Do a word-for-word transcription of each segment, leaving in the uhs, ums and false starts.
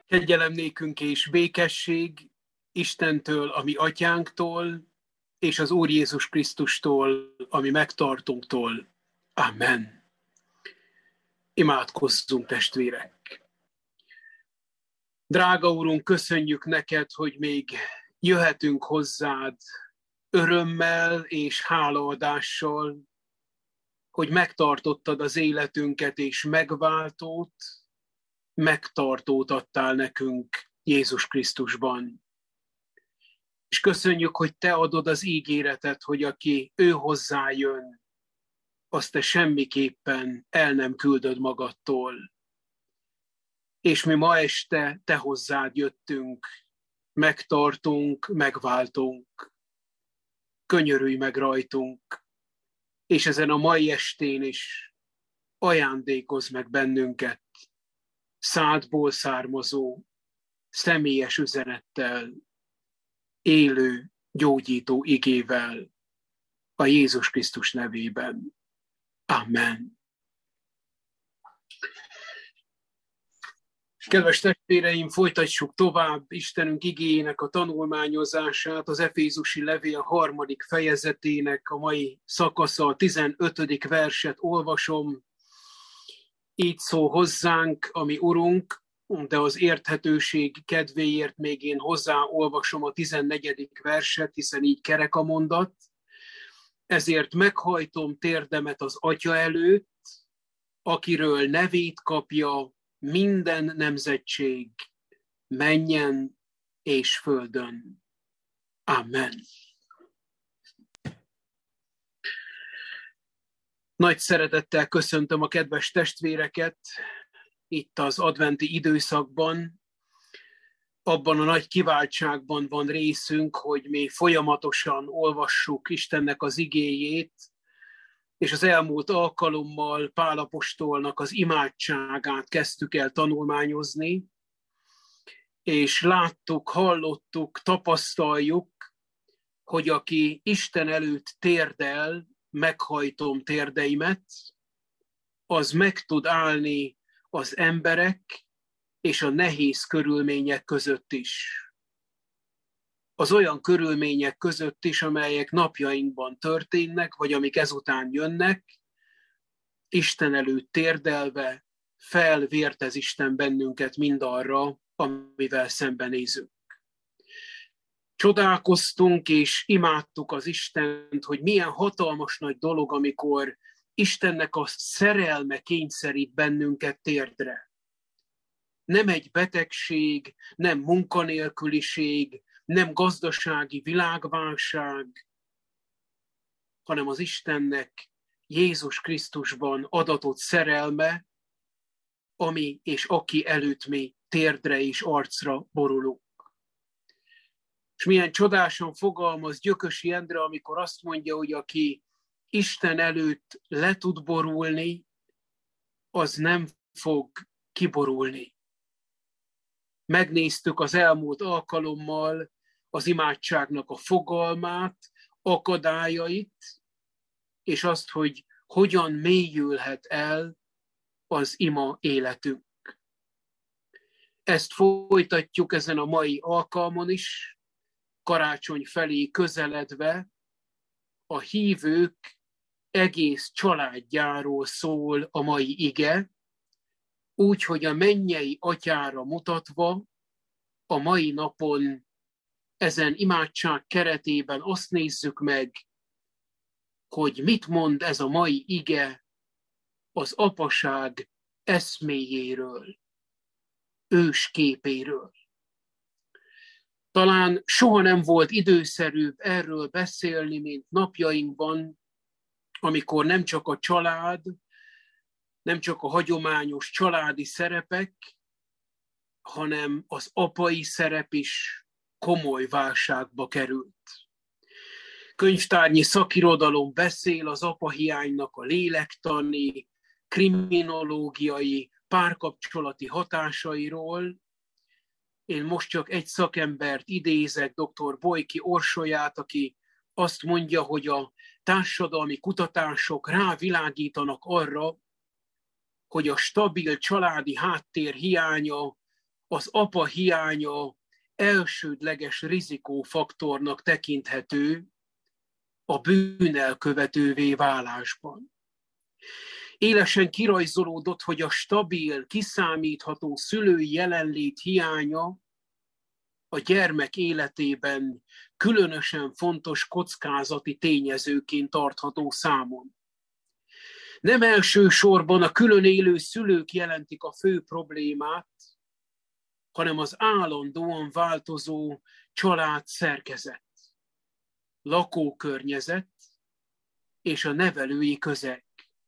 Kegyelem nékünk és békesség Istentől, a mi atyánktól, és az Úr Jézus Krisztustól, ami megtartunktól. Amen. Imádkozzunk, testvérek! Drága Úrunk, köszönjük neked, hogy még jöhetünk hozzád örömmel és hálaadással, hogy megtartottad az életünket és megváltót, megtartót adtál nekünk Jézus Krisztusban. És köszönjük, hogy te adod az ígéretet, hogy aki ő hozzájön, azt te semmiképpen el nem küldöd magadtól. És mi ma este te hozzád jöttünk, megtartunk, megváltunk. Könyörülj meg rajtunk, és ezen a mai estén is ajándékozz meg bennünket, szádból származó, személyes üzenettel, élő, gyógyító igével, a Jézus Krisztus nevében. Amen. Kedves testvéreim, folytassuk tovább Istenünk igéjének a tanulmányozását, az Efézusi levél harmadik fejezetének a mai szakasza, a tizenötödik verset olvasom. Így szól hozzánk, ami Urunk, de az érthetőség kedvéért még én hozzáolvasom a tizennegyedik verset, hiszen így kerek a mondat. Ezért meghajtom térdemet az Atya előtt, akiről nevét kapja minden nemzetség, mennyen és földön. Amen. Nagy szeretettel köszöntöm a kedves testvéreket itt az adventi időszakban. Abban a nagy kiváltságban van részünk, hogy mi folyamatosan olvassuk Istennek az igéjét, és az elmúlt alkalommal Pál apostolnak az imádságát kezdtük el tanulmányozni, és láttuk, hallottuk, tapasztaljuk, hogy aki Isten előtt térdel, meghajtom térdeimet, az meg tud állni az emberek és a nehéz körülmények között is. Az olyan körülmények között is, amelyek napjainkban történnek, vagy amik ezután jönnek, Isten előtt térdelve felvértez Isten bennünket mindarra, amivel szembenézünk. Csodálkoztunk és imádtuk az Istent, hogy milyen hatalmas nagy dolog, amikor Istennek a szerelme kényszerít bennünket térdre. Nem egy betegség, nem munkanélküliség, nem gazdasági világválság, hanem az Istennek Jézus Krisztusban adatott szerelme, ami és aki előtt mi térdre és arcra borulunk. És milyen csodásan fogalmaz Gyökösi Endre, amikor azt mondja, hogy aki Isten előtt le tud borulni, az nem fog kiborulni. Megnéztük az elmúlt alkalommal az imádságnak a fogalmát, akadályait, és azt, hogy hogyan mélyülhet el az ima életünk. Ezt folytatjuk ezen a mai alkalmon is, karácsony felé közeledve, a hívők egész családjáról szól a mai ige, úgy, hogy a mennyei atyára mutatva a mai napon ezen imádság keretében azt nézzük meg, hogy mit mond ez a mai ige az apaság eszméjéről, ősképéről. Talán soha nem volt időszerűbb erről beszélni, mint napjainkban, amikor nem csak a család, nem csak a hagyományos családi szerepek, hanem az apai szerep is komoly válságba került. Könyvtárnyi szakirodalom beszél az apahiánynak a lélektani, kriminológiai, párkapcsolati hatásairól. Én most csak egy szakembert idézek, doktor Bojki Orsolyát, aki azt mondja, hogy a társadalmi kutatások rávilágítanak arra, hogy a stabil családi háttér hiánya az apa hiánya elsődleges rizikófaktornak tekinthető a bűnelkövetővé válásban. Élesen kirajzolódott, hogy a stabil, kiszámítható szülői jelenlét hiánya a gyermek életében különösen fontos kockázati tényezőként tartható számon. Nem elsősorban a külön élő szülők jelentik a fő problémát, hanem az állandóan változó család szerkezet, lakókörnyezet és a nevelői közeg.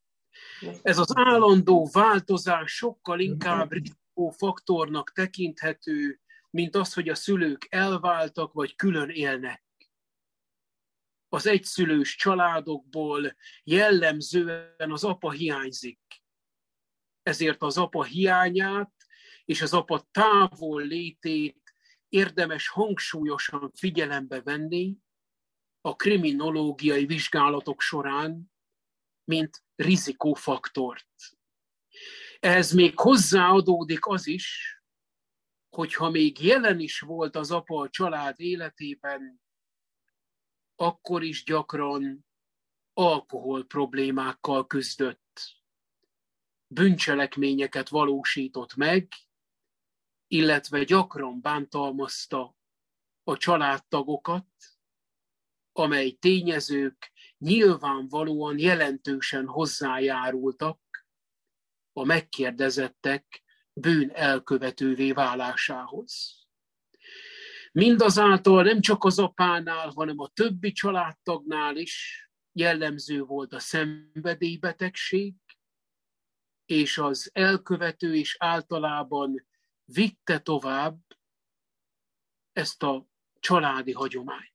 Ez az állandó változás sokkal inkább rizikófaktornak tekinthető, mint az, hogy a szülők elváltak vagy külön élnek. Az egyszülős családokból jellemzően az apa hiányzik. Ezért az apa hiányát és az apa távol létét érdemes hangsúlyosan figyelembe venni a kriminológiai vizsgálatok során, mint rizikófaktort. Ehhez még hozzáadódik az is, hogyha még jelen is volt az apa a család életében, akkor is gyakran alkohol problémákkal küzdött. Bűncselekményeket valósított meg, illetve gyakran bántalmazta a családtagokat, amely tényezők nyilvánvalóan jelentősen hozzájárultak a megkérdezettek bűn elkövetővé válásához. Mindazáltal nem csak az apánál, hanem a többi családtagnál is jellemző volt a szenvedélybetegség, és az elkövető is általában vitte tovább ezt a családi hagyományt.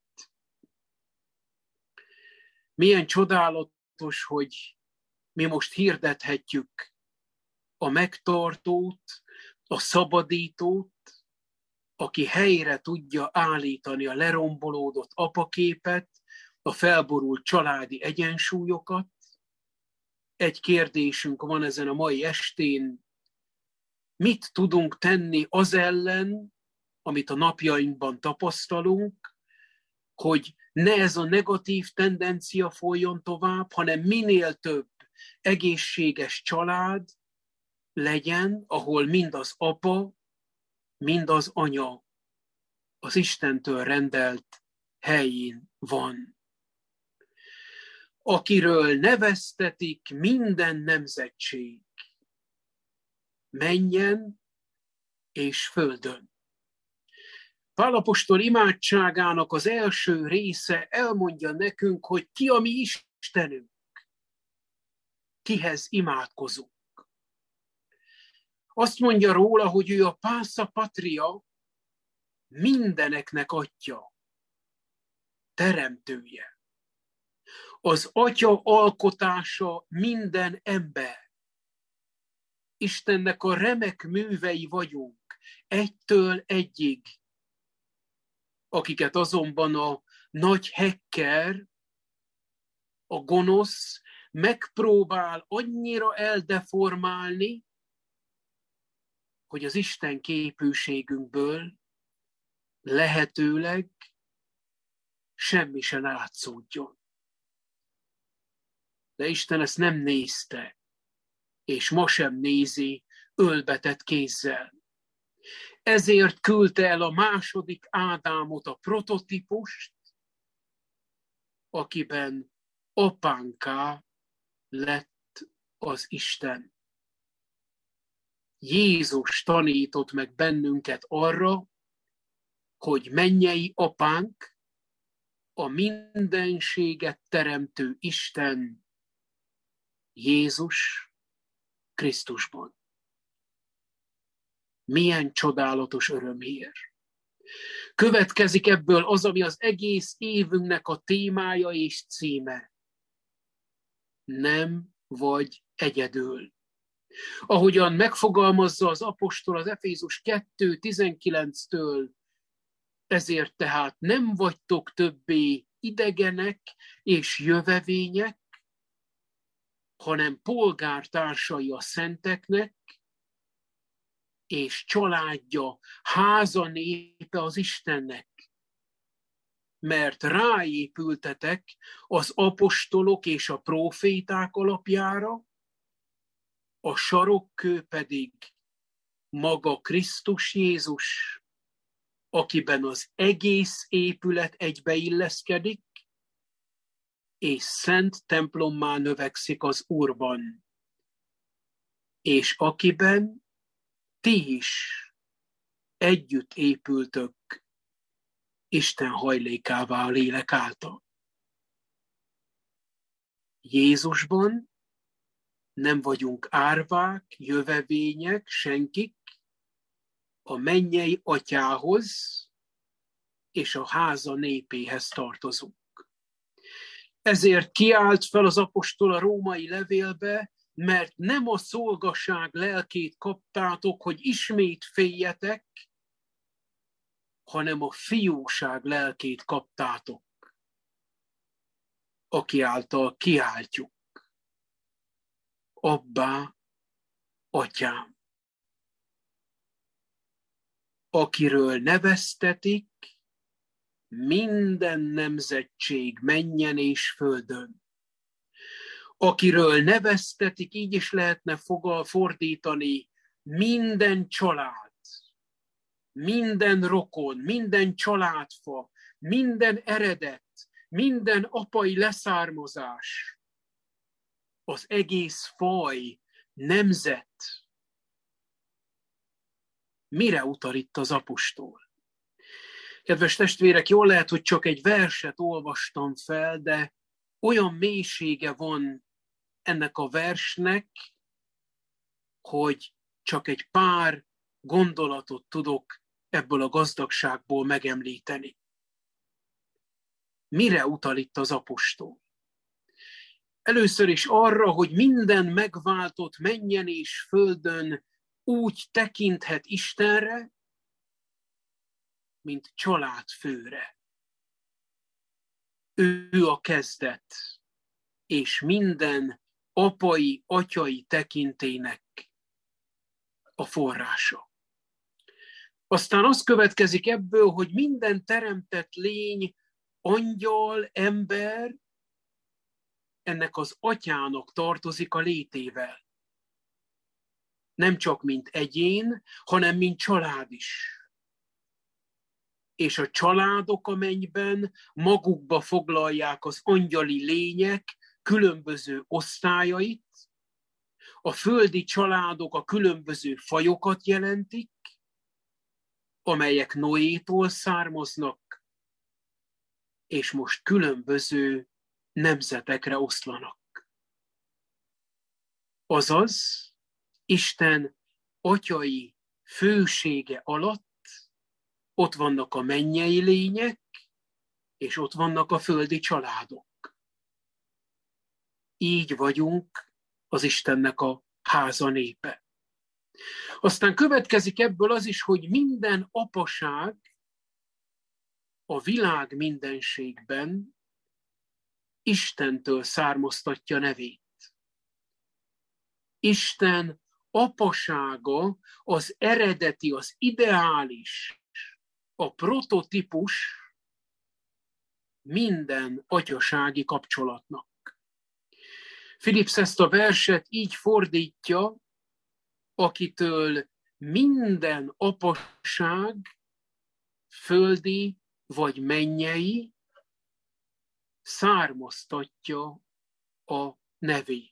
Milyen csodálatos, hogy mi most hirdethetjük a megtartót, a szabadítót, aki helyre tudja állítani a lerombolódott apaképet, a felborult családi egyensúlyokat. Egy kérdésünk van ezen a mai estén: mit tudunk tenni az ellen, amit a napjainkban tapasztalunk, hogy ne ez a negatív tendencia folyjon tovább, hanem minél több egészséges család legyen, ahol mind az apa, mind az anya az Istentől rendelt helyén van. Akiről neveztetik minden nemzetség, mennyen és földön. Pál apostol imádságának az első része elmondja nekünk, hogy ki a mi Istenünk, kihez imádkozunk. Azt mondja róla, hogy ő a Pásza Patria, mindeneknek atya, teremtője. Az atya alkotása minden ember. Istennek a remek művei vagyunk, egytől egyig, akiket azonban a nagy hacker, a gonosz megpróbál annyira eldeformálni, hogy az Isten képűségünkből lehetőleg semmi se látszódjon. De Isten ezt nem nézte, és ma sem nézi ölbetett kézzel. Ezért küldte el a második Ádámot, a prototípust, akiben apánká lett az Isten. Jézus tanított meg bennünket arra, hogy mennyei apánk, a mindenséget teremtő Isten, Jézus Krisztusban. Milyen csodálatos örömhír. Következik ebből az, ami az egész évünknek a témája és címe. Nem vagy egyedül. Ahogyan megfogalmazza az apostol az Efézus kettő tizenkilenctől, ezért tehát nem vagytok többé idegenek és jövevények, hanem polgártársai a szenteknek, és családja, háza népe az Istennek. Mert ráépültetek az apostolok és a próféták alapjára, a sarokkő pedig maga Krisztus Jézus, akiben az egész épület egybeilleszkedik, és szent templommá növekszik az Úrban, és akiben ti is együtt épültök Isten hajlékává a lélek által. Jézusban nem vagyunk árvák, jövevények, senkik, a mennyei atyához és a háza népéhez tartozunk. Ezért kiált fel az apostol a római levélbe, mert nem a szolgaság lelkét kaptátok, hogy ismét féljetek, hanem a fiúság lelkét kaptátok, aki által kiáltjuk. Abbá, atyám, akiről neveztetik minden nemzetség mennyen és földön. Akiről neveztetik, így is lehetne fordítani, minden család, minden rokon, minden családfa, minden eredet, minden apai leszármazás, az egész faj, nemzet. Mire utal itt az apostol? Kedves testvérek, jól lehet, hogy csak egy verset olvastam fel, de olyan mélysége van ennek a versnek, hogy csak egy pár gondolatot tudok ebből a gazdagságból megemlíteni. Mire utal itt az apostol? Először is arra, hogy minden megváltott mennyen és földön úgy tekinthet Istenre, mint családfőre. Ő a kezdet, és minden apai, atyai tekintének a forrása. Aztán az következik ebből, hogy minden teremtett lény, angyal, ember, ennek az atyának tartozik a létével. Nem csak mint egyén, hanem mint család is. És a családok a mennyben magukba foglalják az angyali lények különböző osztályait, a földi családok a különböző fajokat jelentik, amelyek Noétól származnak, és most különböző nemzetekre oszlanak. Azaz, Isten atyai fősége alatt ott vannak a mennyei lények, és ott vannak a földi családok. Így vagyunk az Istennek a háza népe. Aztán következik ebből az is, hogy minden apaság a világ mindenségben Istentől származtatja nevét. Isten apasága az eredeti, az ideális, a prototípus minden atyasági kapcsolatnak. Philipps ezt a verset így fordítja, akitől minden apaság, földi vagy mennyei, származtatja a nevét.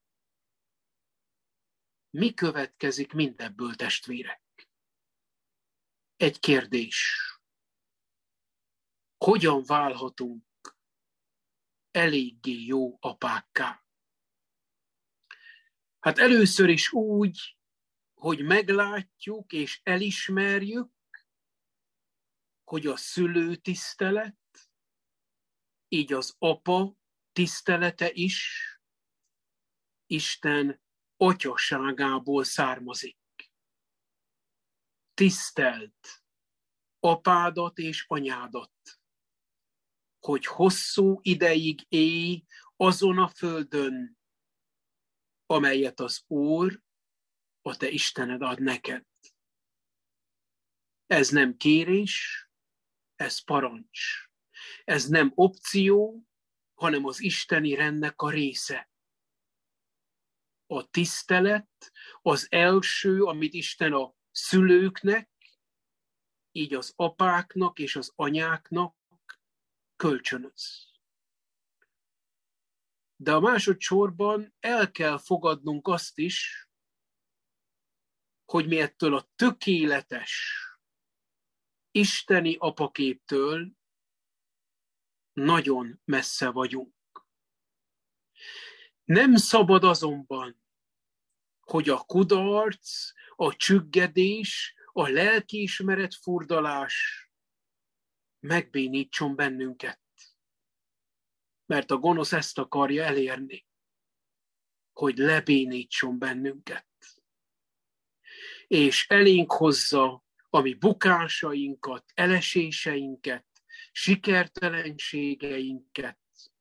Mi következik mindebből, testvérek? Egy kérdés. Hogyan válhatunk eléggé jó apákká? Hát először is úgy, hogy meglátjuk és elismerjük, hogy a szülő tisztelet, így az apa tisztelete is Isten atyaságából származik. Tisztelt apádat és anyádat, hogy hosszú ideig élj azon a földön, amelyet az Úr, a te Istened ad neked. Ez nem kérés, ez parancs. Ez nem opció, hanem az isteni rendnek a része. A tisztelet az első, amit Isten a szülőknek, így az apáknak és az anyáknak kölcsönöz. De a másodszorban el kell fogadnunk azt is, hogy mi ettől a tökéletes isteni apaképtől nagyon messze vagyunk. Nem szabad azonban, hogy a kudarc, a csüggedés, a lelkiismeret furdalás megbénítson bennünket. Mert a gonosz ezt akarja elérni, hogy lebénítson bennünket. És elénk hozza a mi bukásainkat, eleséseinket, sikertelenségeinket,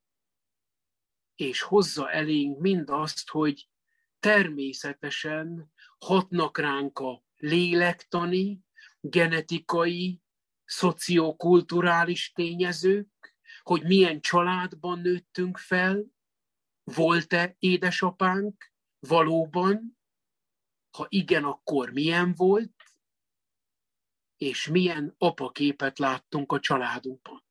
és hozza elénk mindazt, hogy természetesen hatnak ránk a lélektani, genetikai, szociokulturális tényezők, hogy milyen családban nőttünk fel, volt-e édesapánk valóban, ha igen, akkor milyen volt, és milyen apaképet láttunk a családunkban.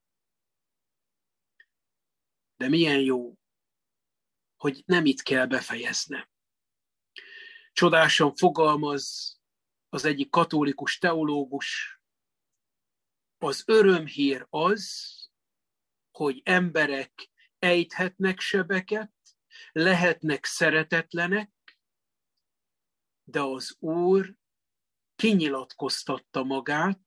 De milyen jó, hogy nem itt kell befejeznem. Csodásan fogalmaz az egyik katolikus teológus, az örömhír az, hogy emberek ejthetnek sebeket, lehetnek szeretetlenek, de az Úr kinyilatkoztatta magát,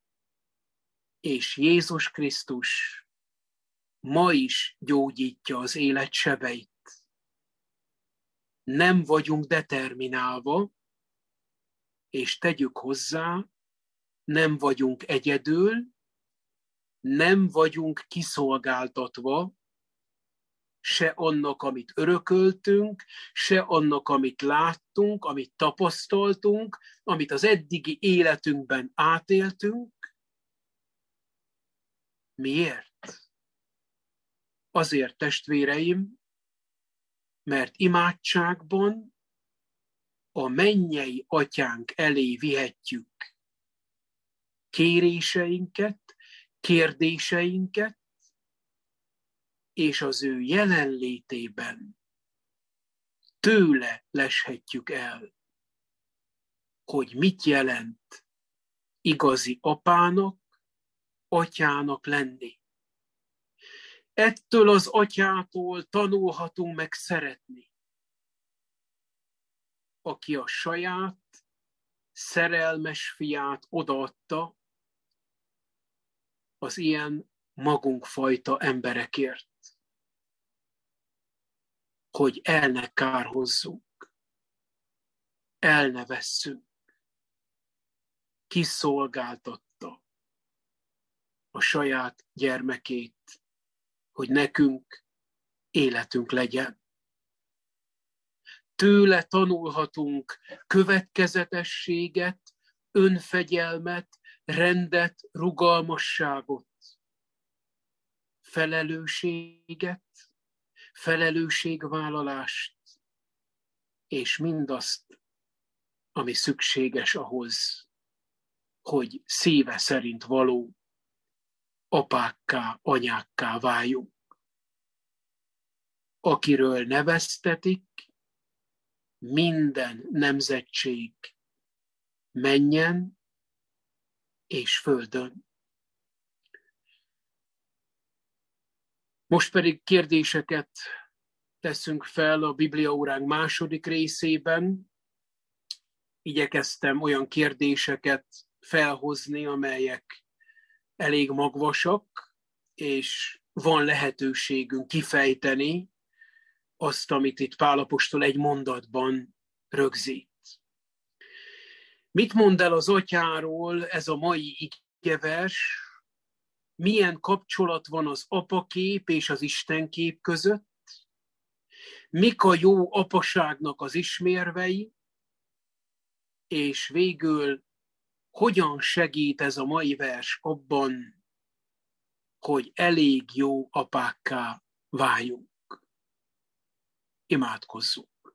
és Jézus Krisztus ma is gyógyítja az élet sebeit. Nem vagyunk determinálva, és tegyük hozzá, nem vagyunk egyedül, nem vagyunk kiszolgáltatva, se annak, amit örököltünk, se annak, amit láttunk, amit tapasztaltunk, amit az eddigi életünkben átéltünk. Miért? Azért, testvéreim, mert imádságban a mennyei atyánk elé vihetjük kéréseinket, kérdéseinket, és az ő jelenlétében tőle leshetjük el, hogy mit jelent igazi apának, atyának lenni. Ettől az atyától tanulhatunk meg szeretni, aki a saját szerelmes fiát odaadta az ilyen magunkfajta emberekért, hogy el ne kárhozzunk, el ne vesszünk. Kiszolgáltatta a saját gyermekét, hogy nekünk életünk legyen. Tőle tanulhatunk következetességet, önfegyelmet, rendet, rugalmasságot, felelősséget, felelősségvállalást, és mindazt, ami szükséges ahhoz, hogy szíve szerint való apákká, anyákká váljunk. Akiről neveztetik, minden nemzetség mennyen és földön. Most pedig kérdéseket teszünk fel a Bibliaóránk második részében. Igyekeztem olyan kérdéseket felhozni, amelyek elég magvasak, és van lehetőségünk kifejteni azt, amit itt Pál apostol egy mondatban rögzít. Mit mond el az atyáról ez a mai igevers? Milyen kapcsolat van az apakép és az istenkép között? Mik a jó apaságnak az ismérvei? És végül hogyan segít ez a mai vers abban, hogy elég jó apákká váljunk. Imádkozzunk.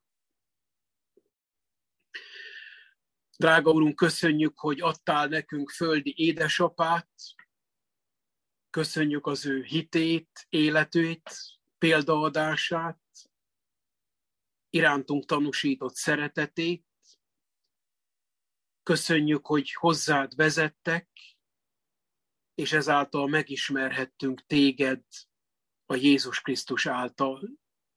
Drága Urunk, köszönjük, hogy adtál nekünk földi édesapát, köszönjük az ő hitét, életét, példaadását, irántunk tanúsított szeretetét. Köszönjük, hogy hozzád vezettek, és ezáltal megismerhettünk téged a Jézus Krisztus által.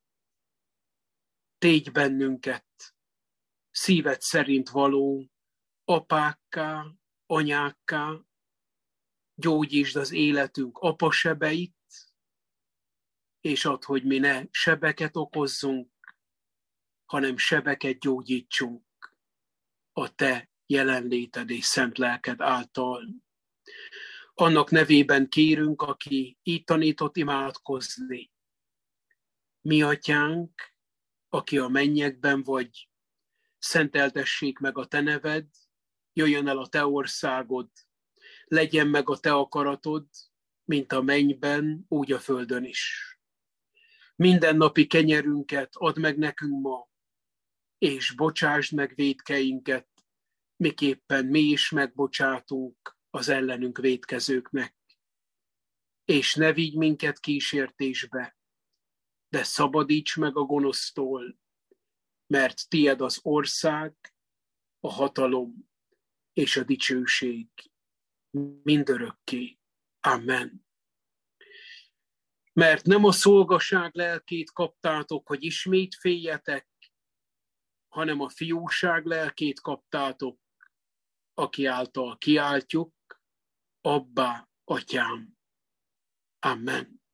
Tégy bennünket szíved szerint való apákká, anyákká, gyógyítsd az életünk apasebeit, és add, hogy mi ne sebeket okozzunk, hanem sebeket gyógyítsunk a te jelenléted és szent lelked által. Annak nevében kérünk, aki így tanított imádkozni. Mi atyánk, aki a mennyekben vagy, szenteltessék meg a te neved, jöjjön el a te országod, legyen meg a te akaratod, mint a mennyben, úgy a földön is. Mindennapi kenyerünket add meg nekünk ma, és bocsásd meg vétkeinket, miképpen mi is megbocsátunk az ellenünk vétkezőknek. És ne vigy minket kísértésbe, de szabadíts meg a gonosztól, mert tied az ország, a hatalom és a dicsőség mindörökké. Amen. Mert nem a szolgaság lelkét kaptátok, hogy ismét féljetek, hanem a fiúság lelkét kaptátok, aki által kiáltjuk, Abbá, Atyám. Amen.